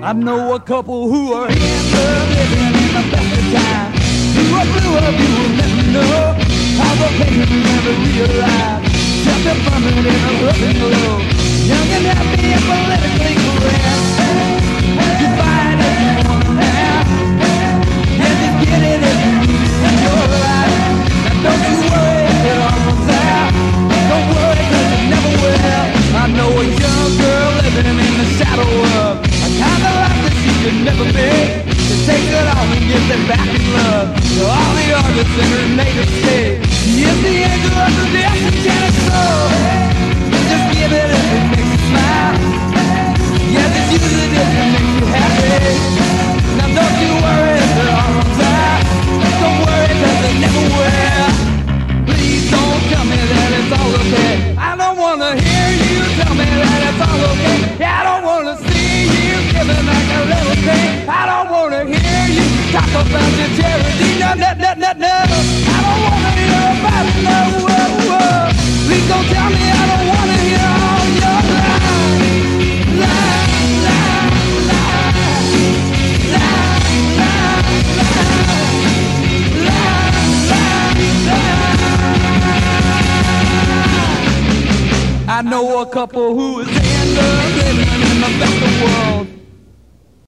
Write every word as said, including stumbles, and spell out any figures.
I know a couple who are in love, living in the best of time. Who are blue of you will never know how the pain you never realize. Just a bumming in a rough and low, young and happy and politically correct. You find it you wanna have, and just get it if you need it in your life. Now don't you worry if it all comes out. Don't worry 'cause it never will. I know a young girl living in the shadow of a kind of life that she could never be. To take it off and get them back in love to all the artists in her native state. She is the angel of the disenchanted soul. Just give it if it makes you smile. Yeah, just use it if it makes you happy. Now don't you worry if it all runs out. Don't worry 'cause it never will. Please don't tell me that it's all okay. I don't wanna hear you tell me that it's all okay. I don't wanna see you giving like a little thing. I don't wanna hear you talk about your charity. No, no, no, no, no. I don't wanna hear about it. No, whoa, whoa. Please don't tell me I don't wanna hear all your lies. Lies, lies, lies. Lies, lies, lies. Lies, lies, lies. I know a couple who is in love, living in the best of worlds.